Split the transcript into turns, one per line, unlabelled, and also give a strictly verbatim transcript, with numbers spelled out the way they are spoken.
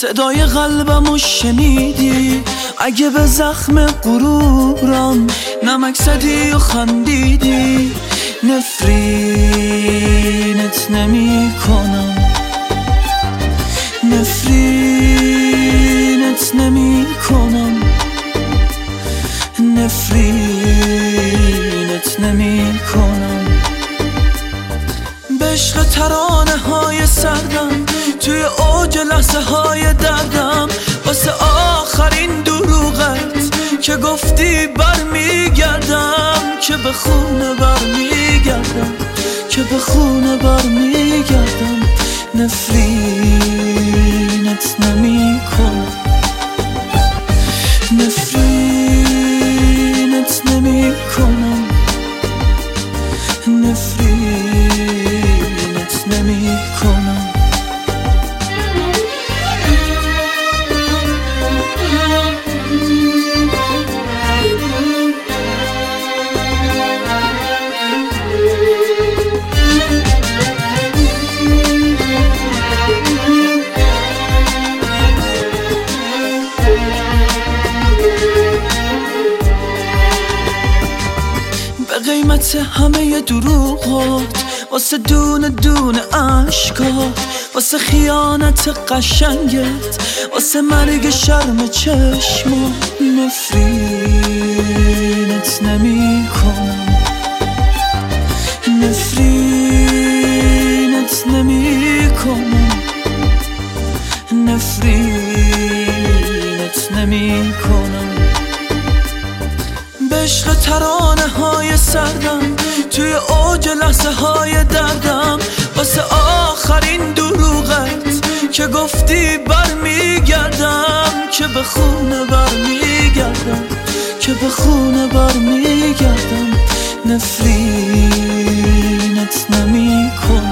صدای قلبمو شنیدی؟ اگه به زخم غرورم نمک زدی و خندیدی، نفرینت نمی کنم، نفرینت نمی کنم، نفرینت نمی کنم. به عشق ترانه های سردم توی اوج لحظه های دردم، واسه آخرین دروغت که گفتی برمیگردم، که به خونه برمیگردم، که به خونه برمیگردم. نفرینت نمی کنم، نفرینت نمی کنم، نفرینت نمی کنم. به قیمت همه دروغات، واسه دونه دونه عشقات، واسه خیانت قشنگت، واسه مرگ شرم چشما، نفرینت نمی کنم، نفرینت نمی کنم، نفرینت نمی کنم. به عشق ترانه های سردم توی اوج لحظه های دردم، واسه آخرین دروغت که گفتی برمیگردم، که به خونه برمیگردم، که به خونه برمیگردم. نفرینت نمی کنم.